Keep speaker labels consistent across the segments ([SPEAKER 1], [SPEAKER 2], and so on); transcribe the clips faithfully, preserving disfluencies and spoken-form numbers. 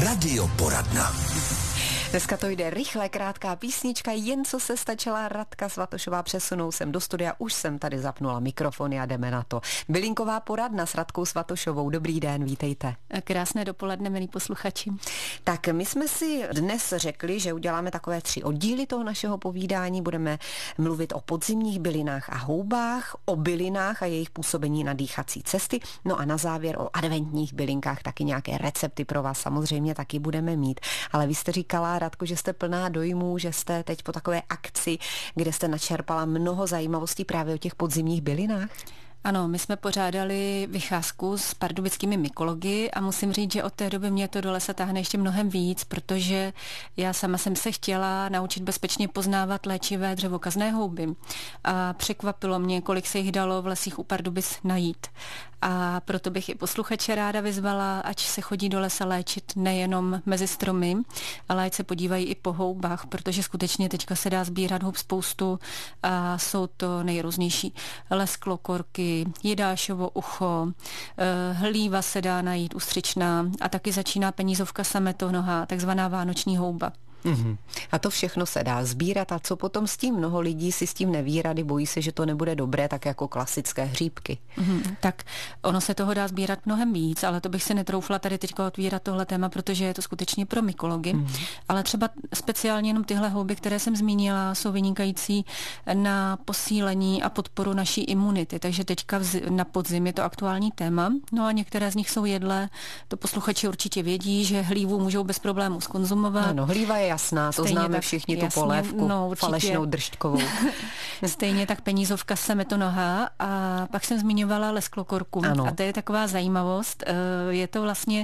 [SPEAKER 1] Radioporadna.
[SPEAKER 2] Dneska to jde rychle, krátká písnička, jen co se stačila Radka Svatošová přesunou sem do studia, už jsem tady zapnula mikrofony a jdeme na to. Bylinková poradna s Radkou Svatošovou, dobrý den, vítejte.
[SPEAKER 3] Krásné dopoledne, milí posluchači.
[SPEAKER 2] Tak my jsme si dnes řekli, že uděláme takové tři oddíly toho našeho povídání, budeme mluvit o podzimních bylinách a houbách, o bylinách a jejich působení na dýchací cesty, no a na závěr o adventních bylinkách, taky nějaké recepty pro vás samozřejmě taky budeme mít, ale vy jste říkala, Radko, že jste plná dojmů, že jste teď po takové akci, kde jste načerpala mnoho zajímavostí právě o těch podzimních bylinách.
[SPEAKER 3] Ano, my jsme pořádali vycházku s pardubickými mykology a musím říct, že od té doby mě to do lesa táhne ještě mnohem víc, protože já sama jsem se chtěla naučit bezpečně poznávat léčivé dřevokazné houby a překvapilo mě, kolik se jich dalo v lesích u Pardubic najít. A proto bych i posluchače ráda vyzvala, ať se chodí do lesa léčit nejenom mezi stromy, ale ať se podívají i po houbách, protože skutečně teďka se dá sbírat houb spoustu a jsou to nejrůznější lesklokorky, jidášovo ucho, hlíva se dá najít, ustřičná a taky začíná penízovka sametonoha, takzvaná vánoční houba.
[SPEAKER 2] Uhum. A to všechno se dá sbírat a co potom s tím? Mnoho lidí si s tím neví rady, bojí se, že to nebude dobré, tak jako klasické hříbky.
[SPEAKER 3] Uhum. Tak ono se toho dá sbírat mnohem víc, ale to bych si netroufla tady teďka otvírat tohle téma, protože je to skutečně pro mykology. Uhum. Ale třeba speciálně jenom tyhle houby, které jsem zmínila, jsou vynikající na posílení a podporu naší imunity, takže teďka na podzim je to aktuální téma. No a některé z nich jsou jedlé, to posluchači určitě vědí, že hlívu můžou bez problémů skonzumovat.
[SPEAKER 2] Ano, hlíva je jasná, to
[SPEAKER 3] Stejně
[SPEAKER 2] známe
[SPEAKER 3] tak,
[SPEAKER 2] všichni,
[SPEAKER 3] jasně,
[SPEAKER 2] tu polévku,
[SPEAKER 3] no,
[SPEAKER 2] falešnou držťkovou.
[SPEAKER 3] Stejně tak penízovka sametonoha a pak jsem zmiňovala lesklokorku.
[SPEAKER 2] Ano.
[SPEAKER 3] A to je taková zajímavost. Je to vlastně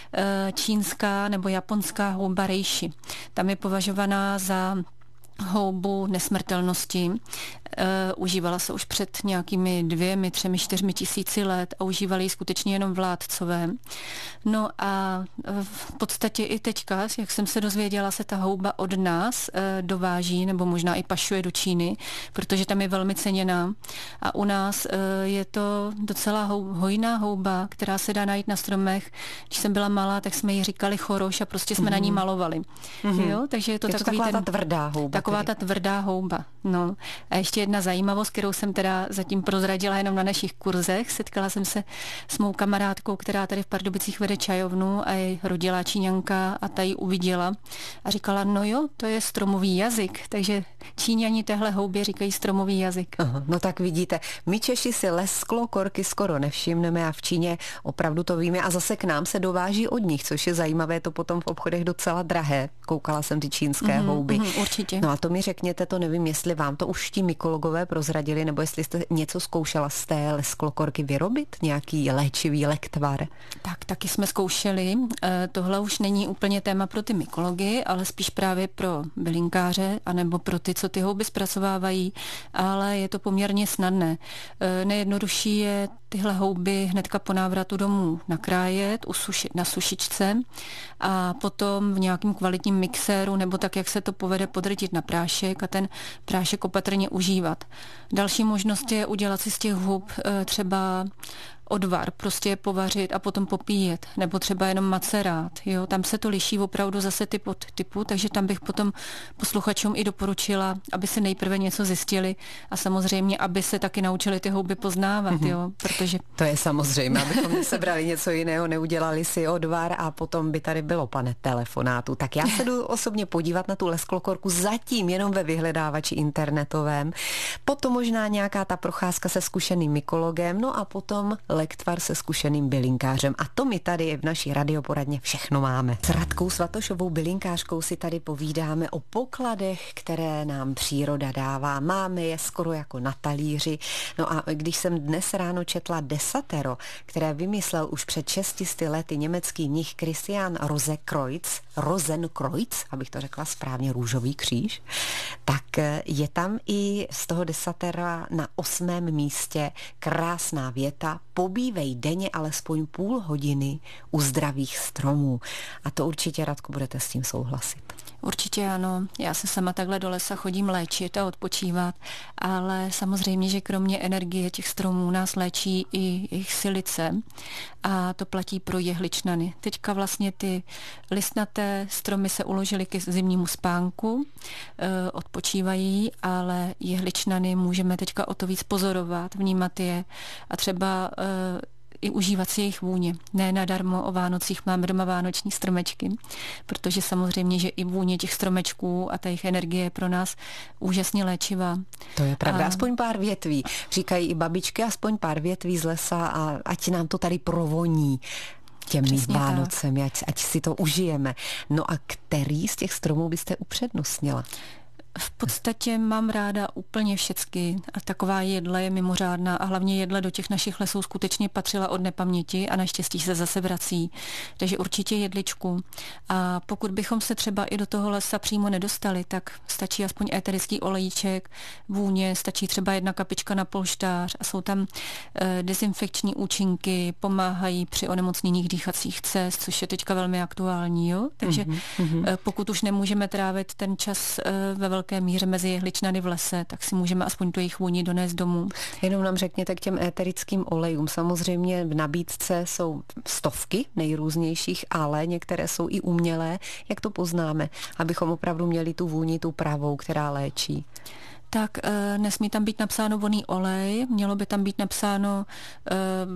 [SPEAKER 3] čínská nebo japonská houba reishi. Tam je považovaná za houbu nesmrtelnosti. E, užívala se už před nějakými dvěmi, třemi, čtyřmi tisíci let a užívali ji skutečně jenom vládcové. No a v podstatě i teďka, jak jsem se dozvěděla, se ta houba od nás e, dováží, nebo možná i pašuje do Číny, protože tam je velmi ceněná. A u nás e, je to docela hou, hojná houba, která se dá najít na stromech. Když jsem byla malá, tak jsme ji říkali choroš a prostě jsme mm-hmm. na ní malovali.
[SPEAKER 2] Mm-hmm.
[SPEAKER 3] Jo? Takže je to,
[SPEAKER 2] je to
[SPEAKER 3] takový
[SPEAKER 2] taková
[SPEAKER 3] ten,
[SPEAKER 2] ta tvrdá houba.
[SPEAKER 3] Taková ta tvrdá houba. No. A ještě jedna zajímavost, kterou jsem teda zatím prozradila jenom na našich kurzech. Setkala jsem se s mou kamarádkou, která tady v Pardubicích vede čajovnu a je rodilá Číňanka a ta ji uviděla a říkala, no jo, to je stromový jazyk, takže Číňani téhle houbě říkají stromový jazyk.
[SPEAKER 2] Aha, no tak vidíte, my Češi si lesklokorky skoro nevšimneme a v Číně opravdu to víme a zase k nám se dováží od nich, což je zajímavé, to potom v obchodech docela drahé. Koukala jsem ty čínské mm-hmm, houby.
[SPEAKER 3] Mm, určitě.
[SPEAKER 2] No a to mi řekněte, to nevím, jestli vám to už ti mykologové prozradili, nebo jestli jste něco zkoušela z té lesklokorky vyrobit, nějaký léčivý lektvar.
[SPEAKER 3] Tak, taky jsme zkoušeli. E, tohle už není úplně téma pro ty mykology, ale spíš právě pro bylinkáře, anebo pro ty, co ty houby zpracovávají, ale je to poměrně snadné. E, nejjednodušší je tyhle houby hnedka po návratu domů nakrájet, usušit na sušičce a potom v nějakém kvalitním mixéru nebo tak, jak se to povede, podrtit na prášek a ten prášek opatrně užívat. Další možnost je udělat si z těch hub e, třeba odvar, prostě je povařit a potom popíjet, nebo třeba jenom macerát. Jo? Tam se to liší opravdu zase typ od typu, takže tam bych potom posluchačům i doporučila, aby se nejprve něco zjistili a samozřejmě, aby se taky naučili ty houby poznávat, mm-hmm. jo? Protože...
[SPEAKER 2] To je samozřejmě, abychom sebrali něco jiného, neudělali si odvar a potom by tady bylo, pane telefonátu. Tak já se jdu osobně podívat na tu lesklokorku zatím jenom ve vyhledávači internetovém, potom možná nějaká ta procházka se zkušeným mykologem, no a potom lektvar se zkušeným bylinkářem. A to my tady v naší radioporadně všechno máme. S Radkou Svatošovou bylinkářkou si tady povídáme o pokladech, které nám příroda dává. Máme je skoro jako na talíři. No a když jsem dnes ráno četla Desatero, které vymyslel už před šesti lety německý mnich Christian Rosenkreuz, Rosenkreuz, abych to řekla správně, růžový kříž, tak je tam i z toho Desatera na osmém místě krásná věta: pobívej denně alespoň půl hodiny u zdravých stromů. A to určitě, Radko, budete s tím souhlasit.
[SPEAKER 3] Určitě ano. Já se sama takhle do lesa chodím léčit a odpočívat, ale samozřejmě, že kromě energie těch stromů nás léčí i jejich silice a to platí pro jehličnany. Teďka vlastně ty listnaté stromy se uložily k zimnímu spánku, e, odpočívají, ale jehličnany můžeme teďka o to víc pozorovat, vnímat je a třeba e, i užívat si jejich vůně. Ne nadarmo o Vánocích máme doma vánoční stromečky, protože samozřejmě, že i vůně těch stromečků a ta jejich energie je pro nás úžasně léčivá.
[SPEAKER 2] To je pravda,
[SPEAKER 3] a...
[SPEAKER 2] aspoň pár větví. Říkají i babičky, aspoň pár větví z lesa a ať nám to tady provoní těmi Vánocemi, ať, ať si to užijeme. No a který z těch stromů byste upřednostnila?
[SPEAKER 3] V podstatě mám ráda úplně všecky a taková jedle je mimořádná a hlavně jedle do těch našich lesů skutečně patřila od nepaměti a naštěstí se zase vrací. Takže určitě jedličku. A pokud bychom se třeba i do toho lesa přímo nedostali, tak stačí aspoň éterický olejček, vůně, stačí třeba jedna kapička na polštář a jsou tam e, dezinfekční účinky, pomáhají při onemocněních dýchacích cest, což je teďka velmi aktuální. Jo? Takže mm-hmm. e, pokud už nemůžeme trávit ten čas e, ve velké míře mezi jehličnany v lese, tak si můžeme aspoň tu jejich vůni donést domů.
[SPEAKER 2] Jenom nám řekněte k těm éterickým olejům. Samozřejmě v nabídce jsou stovky nejrůznějších, ale některé jsou i umělé. Jak to poznáme? Abychom opravdu měli tu vůni, tu pravou, která léčí.
[SPEAKER 3] Tak e, nesmí tam být napsáno vonný olej, mělo by tam být napsáno e,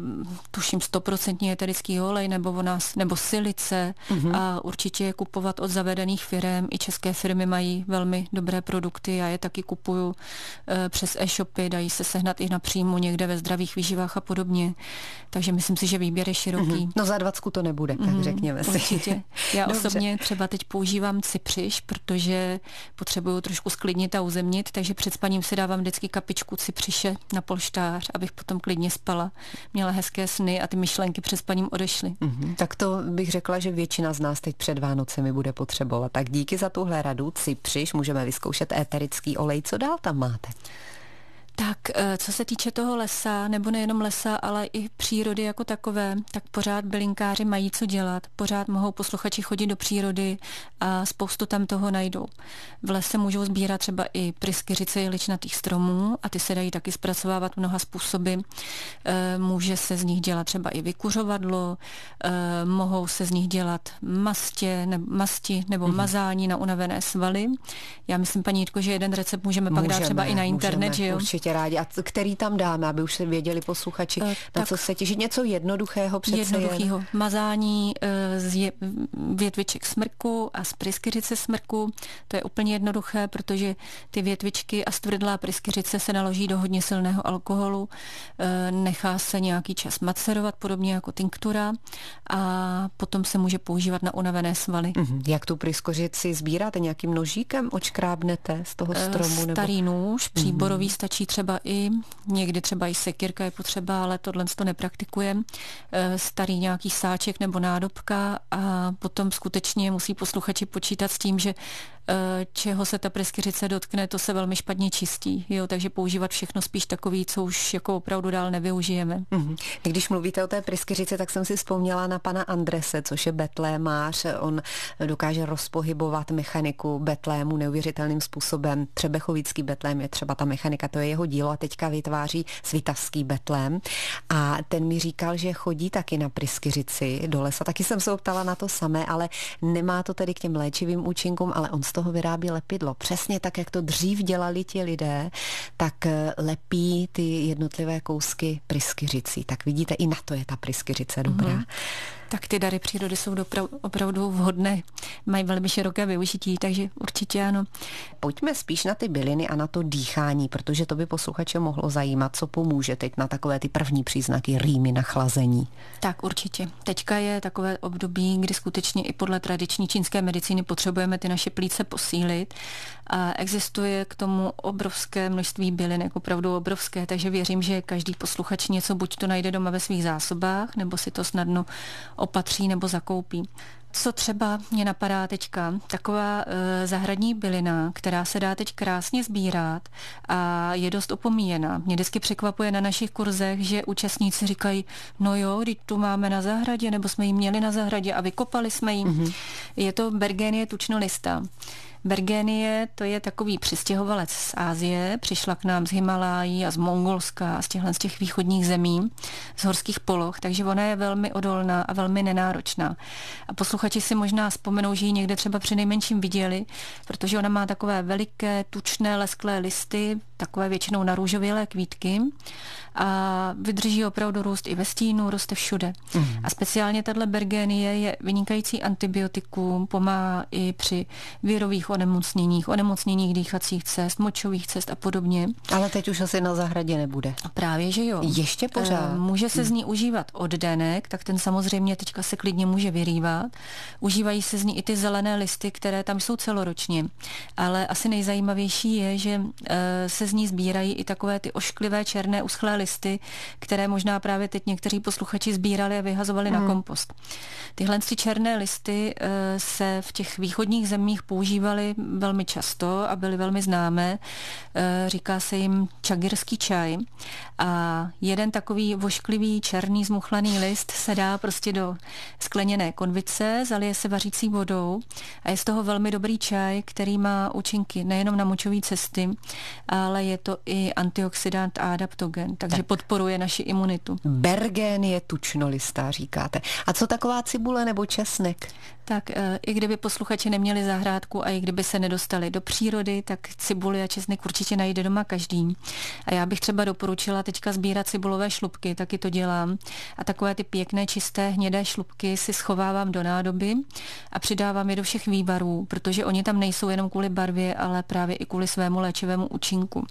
[SPEAKER 3] tuším stoprocentní eterický olej nebo o nás, nebo silice mm-hmm. a určitě je kupovat od zavedených firem. I české firmy mají velmi dobré produkty, já je taky kupuju e, přes e-shopy, dají se sehnat i napřímo někde ve zdravých výživách a podobně. Takže myslím si, že výběr je široký. Mm-hmm.
[SPEAKER 2] No za dvacku to nebude, tak mm-hmm, řekněme si.
[SPEAKER 3] Určitě. Já osobně třeba teď používám cypřiš, protože potřebuju trošku sklidnit a uzemnit, takže před spaním si dávám vždycky kapičku cypřiše na polštář, abych potom klidně spala, měla hezké sny a ty myšlenky před spaním odešly.
[SPEAKER 2] Mm-hmm. Tak to bych řekla, že většina z nás teď před Vánocemi bude potřebovat. Tak díky za tuhle radu, cypřiš, můžeme vyzkoušet éterický olej. Co dál tam máte?
[SPEAKER 3] Tak co se týče toho lesa, nebo nejenom lesa, ale i přírody jako takové, tak pořád bylinkáři mají co dělat. Pořád mohou posluchači chodit do přírody a spoustu tam toho najdou. V lese můžou sbírat třeba i pryskyřice jehličnatých stromů a ty se dají taky zpracovávat mnoha způsoby. Může se z nich dělat třeba i vykuřovadlo, mohou se z nich dělat mastě, ne, masti nebo mm-hmm. mazání na unavené svaly. Já myslím, paní Jitko, že jeden recept můžeme, můžeme pak dát třeba i na internet, můžeme, že jo?
[SPEAKER 2] Určitě rádi. A který tam dáme, aby už se věděli posluchači, uh, na co se těšit? Něco jednoduchého přece
[SPEAKER 3] Jednoduchého. Jen. Mazání uh, z je, větviček smrku a z pryskyřice smrku. To je úplně jednoduché, protože ty větvičky a stvrdlá pryskyřice se naloží do hodně silného alkoholu. Uh, nechá se nějaký čas macerovat, podobně jako tinktura a potom se může používat na unavené svaly.
[SPEAKER 2] Uh-huh. Jak tu pryskyřici sbíráte? Nějakým nožíkem očkrábnete z toho stromu?
[SPEAKER 3] Uh, starý
[SPEAKER 2] nebo...
[SPEAKER 3] nůž, příborový uh-huh. stačí třeba i, někdy třeba i sekírka je potřeba, ale tohle to nepraktikujeme. Starý nějaký sáček nebo nádobka a potom skutečně musí posluchači počítat s tím, že čeho se ta pryskyřice dotkne, to se velmi špatně čistí. Jo, takže používat všechno spíš takový, co už jako opravdu dál nevyužijeme.
[SPEAKER 2] Mm-hmm. Když mluvíte o té pryskyřici, tak jsem si vzpomněla na pana Andrese, což je betlémář. On dokáže rozpohybovat mechaniku betlému neuvěřitelným způsobem. Třebechovický betlém je třeba ta mechanika, to je jeho dílo a teďka vytváří svitavský betlém. A ten mi říkal, že chodí taky na pryskyřici do lesa. Taky jsem se optala na to samé, ale nemá to tedy k těm léčivým účinkům, ale on z toho vyrábí lepidlo. Přesně tak, jak to dřív dělali ti lidé, tak lepí ty jednotlivé kousky pryskyřicí. Tak vidíte, i na to je ta pryskyřice dobrá. Mm-hmm.
[SPEAKER 3] Tak ty dary přírody jsou dopra- opravdu vhodné. Mají velmi široké využití, takže určitě ano.
[SPEAKER 2] Pojďme spíš na ty byliny a na to dýchání, protože to by posluchače mohlo zajímat, co pomůže teď na takové ty první příznaky rýmy, nachlazení.
[SPEAKER 3] Tak určitě. Teďka je takové období, kdy skutečně i podle tradiční čínské medicíny potřebujeme ty naše plíce posílit a existuje k tomu obrovské množství bylinek, opravdu obrovské, takže věřím, že každý posluchač něco buď to najde doma ve svých zásobách, nebo si to snadno opatří nebo zakoupí. Co třeba mě napadá teďka, taková e, zahradní bylina, která se dá teď krásně sbírat a je dost opomíjená. Mě vždycky překvapuje na našich kurzech, že účastníci říkají, no jo, teď tu máme na zahradě, nebo jsme ji měli na zahradě a vykopali jsme ji. Mm-hmm. Je to Bergenie tučnolista. Bergenie, to je takový přistěhovalec z Asie, přišla k nám z Himalájí a z Mongolska a z těchhle z těch východních zemí, z horských poloh, takže ona je velmi odolná a velmi nenáročná. A posluchači si možná vzpomenou, že ji někde třeba při nejmenším viděli, protože ona má takové veliké, tučné, lesklé listy, takové většinou narůžovělé kvítky a vydrží opravdu růst i ve stínu, roste všude. Mm. A speciálně tato Bergenie je vynikající antibiotikum, pomáhá i při virových onemocněních, onemocněních dýchacích cest, močových cest a podobně.
[SPEAKER 2] Ale teď už asi na zahradě nebude.
[SPEAKER 3] Právě, že jo.
[SPEAKER 2] Ještě pořád.
[SPEAKER 3] Může se z ní užívat oddenek, tak ten samozřejmě teďka se klidně může vyrývat. Užívají se z ní i ty zelené listy, které tam jsou celoročně. Ale asi nejzajímavější je, že se z ní sbírají i takové ty ošklivé černé uschlé listy, které možná právě teď někteří posluchači sbírali a vyhazovali hmm. na kompost. Tyhle ty černé listy se v těch východních zemích používaly velmi často a byly velmi známé. Říká se jim čagirský čaj a jeden takový vošklivý černý zmuchlaný list se dá prostě do skleněné konvice, zalije se vařící vodou a je z toho velmi dobrý čaj, který má účinky nejenom na močové cesty, ale je to i antioxidant a adaptogen, takže tak. podporuje naši imunitu.
[SPEAKER 2] Bergenie tučnolistá říkáte. A co taková cibule nebo česnek?
[SPEAKER 3] Tak i kdyby posluchači neměli zahrádku a i kdyby se nedostali do přírody, tak cibuli a česnek určitě najde doma každý. A já bych třeba doporučila teďka sbírat cibulové šlupky, taky to dělám. A takové ty pěkné, čisté, hnědé šlupky si schovávám do nádoby a přidávám je do všech vývarů, protože oni tam nejsou jenom kvůli barvě, ale právě i kvůli svému léčivému účinku.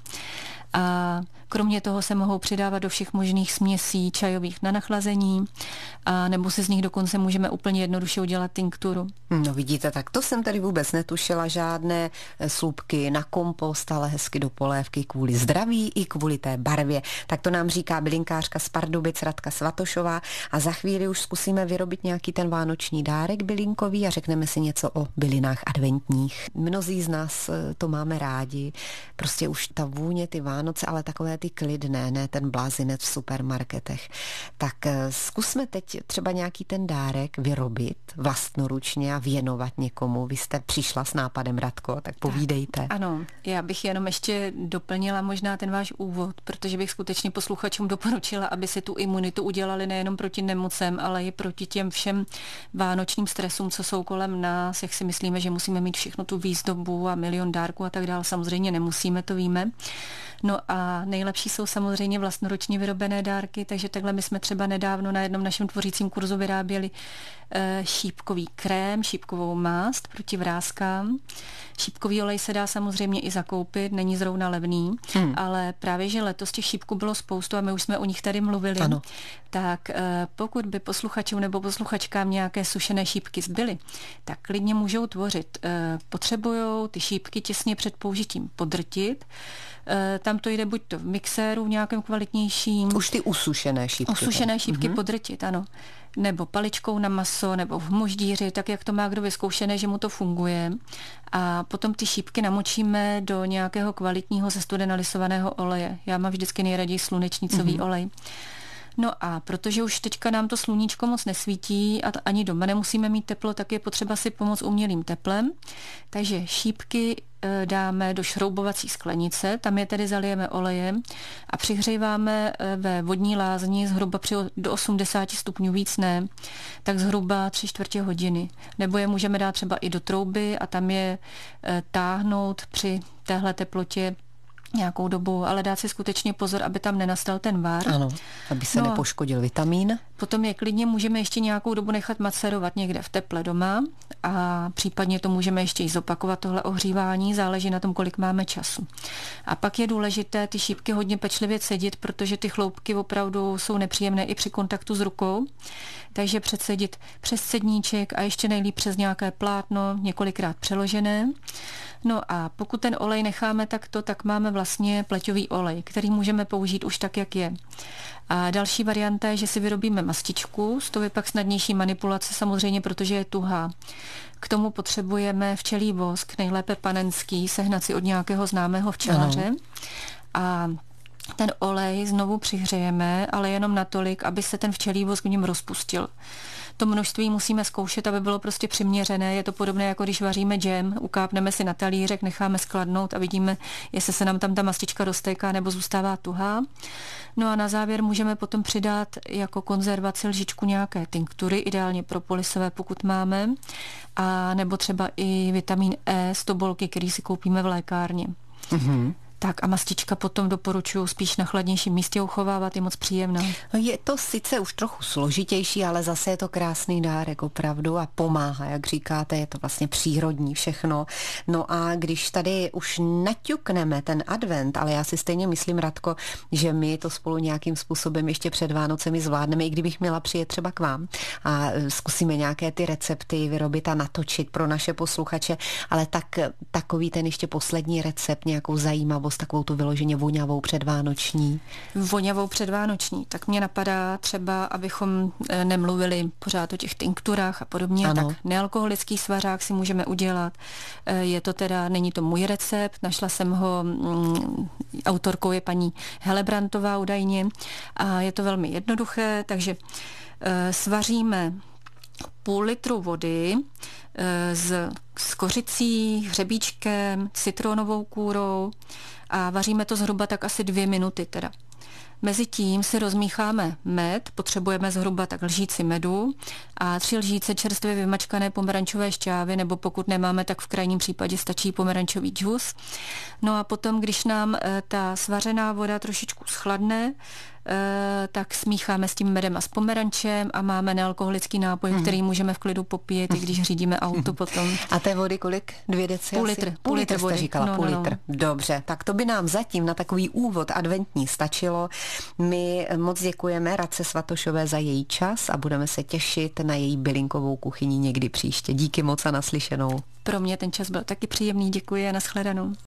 [SPEAKER 3] A kromě toho se mohou přidávat do všech možných směsí čajových na nachlazení a nebo si z nich dokonce můžeme úplně jednoduše udělat tinkturu.
[SPEAKER 2] No vidíte, tak to jsem tady vůbec netušila, žádné slupky na kompost, ale hezky do polévky kvůli zdraví i kvůli té barvě. Tak to nám říká bylinkářka z Pardubic Radka Svatošová a za chvíli už zkusíme vyrobit nějaký ten vánoční dárek bylinkový a řekneme si něco o bylinách adventních. Mnozí z nás to máme rádi, prostě už ta vůně, ty Vánoce, ale takové ty klidné, ne ten blázinec v supermarketech. Tak zkusme teď třeba nějaký ten dárek vyrobit vlastnoručně a věnovat někomu. Vy jste přišla s nápadem, Radko, tak povídejte.
[SPEAKER 3] Tak, ano, já bych jenom ještě doplnila možná ten váš úvod, protože bych skutečně posluchačům doporučila, aby si tu imunitu udělali nejenom proti nemocem, ale i proti těm všem vánočním stresům, co jsou kolem nás, jak si myslíme, že musíme mít všechno tu výzdobu a milion dárků a tak dále. Samozřejmě nemusíme, to víme. No a nejlepší jsou samozřejmě vlastnoručně vyrobené dárky, takže takhle my jsme třeba nedávno na jednom našem tvořícím kurzu vyráběli e, šípkový krém, šípkovou mást proti vrázkám. Šípkový olej se dá samozřejmě i zakoupit, není zrovna levný, hmm. ale právě, že letos těch šípků bylo spoustu a my už jsme o nich tady mluvili, ano. tak e, pokud by posluchačům nebo posluchačkám nějaké sušené šípky zbyly, tak klidně můžou tvořit. E, potřebujou ty šípky těsně před použitím podrtit. E, tam to jde buď to v mixéru v nějakém kvalitnějším.
[SPEAKER 2] Už ty usušené šípky.
[SPEAKER 3] Usušené šípky mm-hmm. podrtit, ano. Nebo paličkou na maso, nebo v moždíři, tak jak to má kdo vyzkoušené, že mu to funguje. A potom ty šípky namočíme do nějakého kvalitního zestudenalisovaného oleje. Já mám vždycky nejraději slunečnicový mm-hmm. olej. No a protože už teďka nám to sluníčko moc nesvítí a ani doma nemusíme mít teplo, tak je potřeba si pomoct umělým teplem. Takže šípky dáme do šroubovací sklenice, tam je tedy zalijeme olejem a přihříváme ve vodní lázni zhruba při do osmdesáti stupňů, víc ne, tak zhruba tři čtvrtě hodiny. Nebo je můžeme dát třeba i do trouby a tam je táhnout při téhle teplotě nějakou dobu, ale dát si skutečně pozor, aby tam nenastal ten vár.
[SPEAKER 2] Ano, aby se no nepoškodil vitamín.
[SPEAKER 3] Potom je klidně můžeme ještě nějakou dobu nechat macerovat někde v teple doma a případně to můžeme ještě i zopakovat, tohle ohřívání, záleží na tom, kolik máme času. A pak je důležité ty šípky hodně pečlivě cedit, protože ty chloupky opravdu jsou nepříjemné i při kontaktu s rukou, takže předsedit přes cedníček a ještě nejlíp přes nějaké plátno, několikrát přeložené. No a pokud ten olej necháme takto, tak máme vlastně pleťový olej, který můžeme použít už tak, jak je. A další varianta je, že si vyrobíme mastičku, z toho je pak snadnější manipulace samozřejmě, protože je tuhá. K tomu potřebujeme včelí vosk, nejlépe panenský, sehnat si od nějakého známého včelaře. Ano. A ten olej znovu přihřejeme, ale jenom natolik, aby se ten včelí vosk v něm rozpustil. To množství musíme zkoušet, aby bylo prostě přiměřené. Je to podobné, jako když vaříme džem, ukápneme si na talířek, necháme skladnout a vidíme, jestli se nám tam ta mastička roztéká nebo zůstává tuhá. No a na závěr můžeme potom přidat jako konzervaci lžičku nějaké tinktury, ideálně propolisové, pokud máme, a nebo třeba i vitamin E z tobolky, který si koupíme v lékárně. Mm-hmm. Tak a mastička potom doporučuji spíš na chladnějším místě uchovávat, je moc příjemná.
[SPEAKER 2] Je to sice už trochu složitější, ale zase je to krásný dárek opravdu a pomáhá, jak říkáte, je to vlastně přírodní všechno. No a když tady už naťukneme ten advent, ale já si stejně myslím, Radko, že my to spolu nějakým způsobem ještě před Vánocemi zvládneme, i kdybych měla přijet třeba k vám a zkusíme nějaké ty recepty vyrobit a natočit pro naše posluchače, ale tak takový ten ještě poslední recept, nějakou zajímavou, takovou tu vyloženě voňavou předvánoční.
[SPEAKER 3] Voňavou předvánoční. Tak mě napadá třeba, abychom nemluvili pořád o těch tinkturách a podobně, ano. Tak nealkoholický svařák si můžeme udělat. Je to teda, není to můj recept, našla jsem ho, mm, autorkou je paní Helebrantová údajně a je to velmi jednoduché, takže e, svaříme půl litru vody s, s kořicí, hřebíčkem, citronovou kůrou a vaříme to zhruba tak asi dvě minuty teda. Mezitím si rozmícháme med, potřebujeme zhruba tak lžíci medu a tři lžíce čerstvě vymačkané pomerančové šťávy, nebo pokud nemáme, tak v krajním případě stačí pomerančový džus. No a potom, když nám ta svařená voda trošičku schladne, tak smícháme s tím medem a s pomerančem a máme nealkoholický nápoj, mm. který můžeme v klidu popít, i když řídíme auto potom.
[SPEAKER 2] A té vody kolik? Dvě deci?
[SPEAKER 3] Půl litr.
[SPEAKER 2] Půl litr jste říkala,
[SPEAKER 3] no,
[SPEAKER 2] půl
[SPEAKER 3] no,
[SPEAKER 2] litr.
[SPEAKER 3] No.
[SPEAKER 2] Dobře, tak to by nám zatím na takový úvod adventní stačilo. My moc děkujeme Radce Svatošové za její čas a budeme se těšit na její bylinkovou kuchyni někdy příště. Díky moc a naslyšenou.
[SPEAKER 3] Pro mě ten čas byl taky příjemný, děkuji a nashledanou.